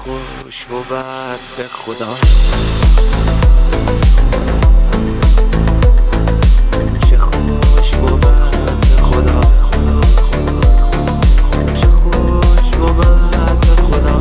خوش بود به خدا، چه خوش بود به خدا، چه خوش بود به خدا.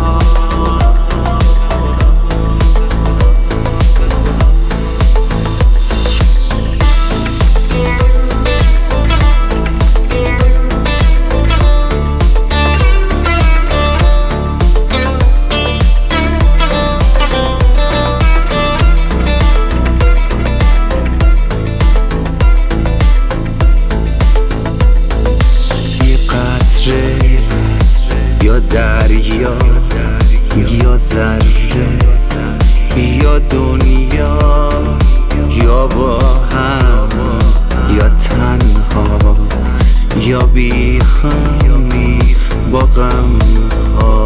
یا دریا یا ذره یا دنیا، یا با هم یا تنها یا بی هم با غم ها.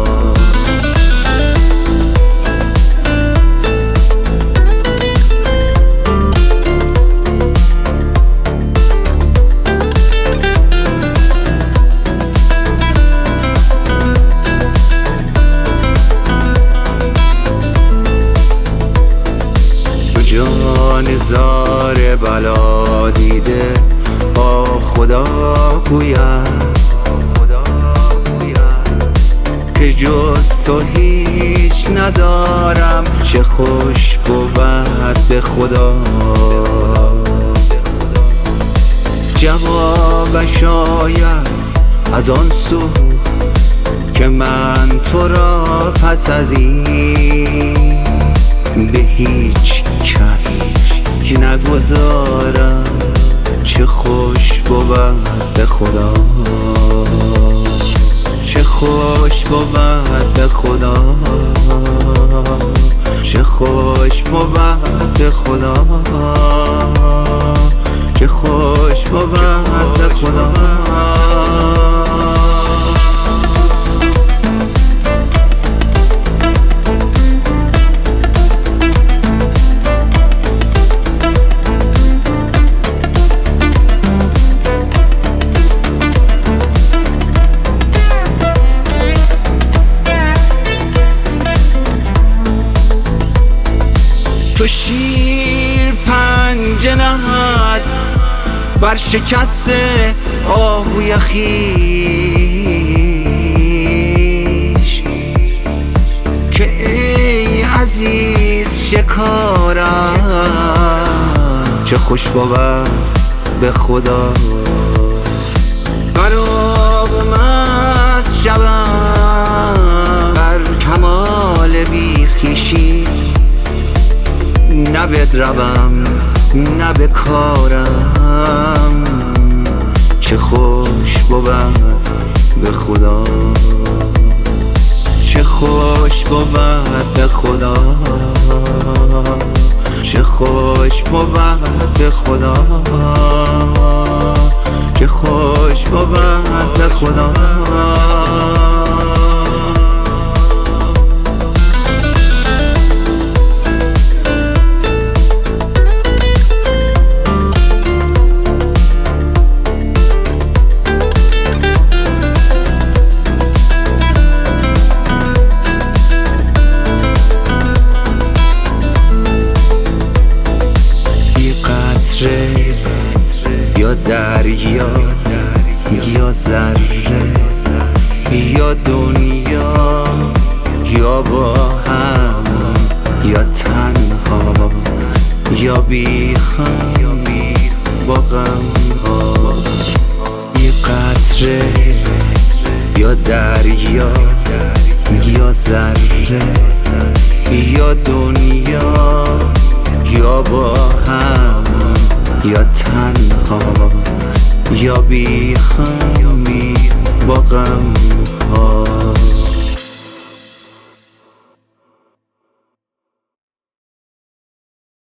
نزار بلا دیده با خدا گوید که جز تو هیچ ندارم، چه خوش بود به خدا. جوابش آید از آن سو که من تو را پس از این به هیچ کس نگذارم، چه خوش بود به خدا، چه خوش بود به خدا، چه خوش بود به خدا، چه خوش بود به خدا. تو شیر پنجه نهد بر شکست آهوی خویش، که ای عزیز شکارم، چه خوش بود به خدا. خراب مست شوم بر کمال بی خویشی، نه بدروم نه بکارم، چه خوش بود به خدا، چه خوش بود به خدا، چه خوش بود به خدا، چه خوش بود به خدا. یا دریا یا ذره یا دنیا، یا با هم یا تنها یا بی هم با غم ها. یه قطره یا دریا یا ذره یا دنیا، یا با هم یا تنها یا بی هم با غم